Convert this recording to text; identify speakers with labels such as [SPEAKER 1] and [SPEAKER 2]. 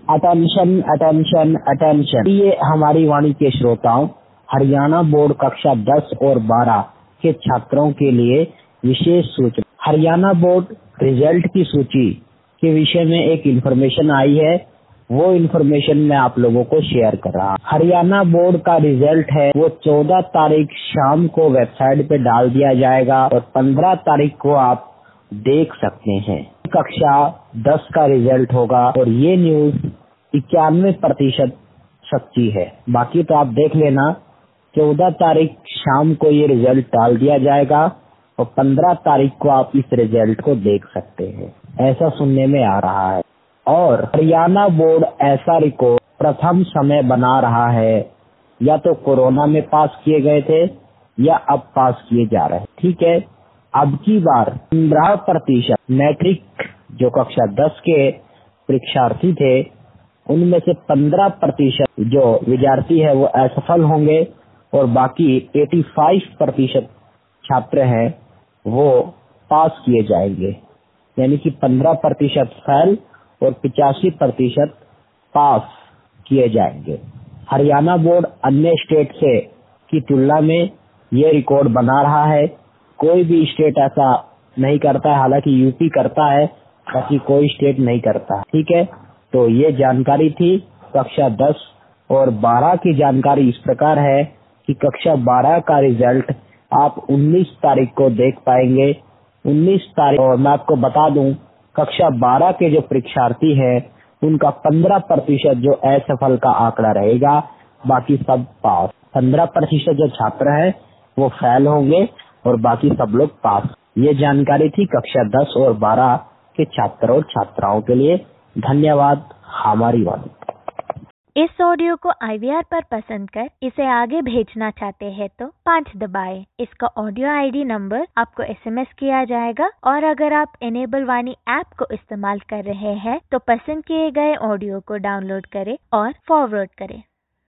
[SPEAKER 1] Attention attention attention. ये हमारी वाणी के श्रोताओं, हरियाणा बोर्ड कक्षा 10 और 12 के छात्रों के लिए विशेष सूचना। हरियाणा बोर्ड रिजल्ट की सूची के विषय में एक इन्फॉर्मेशन आई है, वो इन्फॉर्मेशन मैं आप लोगों को शेयर कर रहा हूँ। हरियाणा बोर्ड का रिजल्ट है वो 14 तारीख शाम को वेबसाइट पे डाल दिया जाएगा और 15 तारीख को आप देख सकते हैं। कक्षा 10 का रिजल्ट होगा और ये न्यूज 91% सच्ची है। बाकी तो आप देख लेना। 14 तारीख शाम को ये रिजल्ट डाल दिया जाएगा और 15 तारीख को आप इस रिजल्ट को देख सकते हैं, ऐसा सुनने में आ रहा है। और हरियाणा बोर्ड ऐसा रिकॉर्ड प्रथम समय बना रहा है, या तो कोरोना में पास किए गए थे या अब पास किए जा रहे हैं। ठीक है, अब की बार 15% मैट्रिक जो कक्षा 10 के परीक्षार्थी थे उनमें से 15% जो विद्यार्थी है वो असफल होंगे और बाकी 85% छात्र हैं वो पास किए जाएंगे। यानी कि 15% फेल और 85% पास किए जाएंगे। हरियाणा बोर्ड अन्य स्टेट से की तुलना में ये रिकॉर्ड बना रहा है। कोई भी स्टेट ऐसा नहीं करता है, हालांकि यूपी करता है, बाकी कोई स्टेट नहीं करता। ठीक है, तो ये जानकारी थी कक्षा 10 और 12 की। जानकारी इस प्रकार है कि कक्षा 12 का रिजल्ट आप 19 तारीख को देख पाएंगे। 19 तारीख, और मैं आपको बता दूं कक्षा 12 के जो परीक्षार्थी हैं उनका 15% जो असफल का आंकड़ा रहेगा, बाकी सब पास। 15% जो छात्र हैं वो फेल होंगे और बाकी सब लोग पास। ये जानकारी थी कक्षा 10 और 12 के छात्रों और छात्राओं के लिए। धन्यवाद। हमारी वाणी।
[SPEAKER 2] इस ऑडियो को IVR पर पसंद कर इसे आगे भेजना चाहते हैं तो 5 दबाएं। इसका ऑडियो ID नंबर आपको SMS किया जाएगा और अगर आप इनेबल वाणी ऐप को इस्तेमाल कर रहे हैं तो पसंद किए गए ऑडियो को डाउनलोड करें और फॉरवर्ड करें।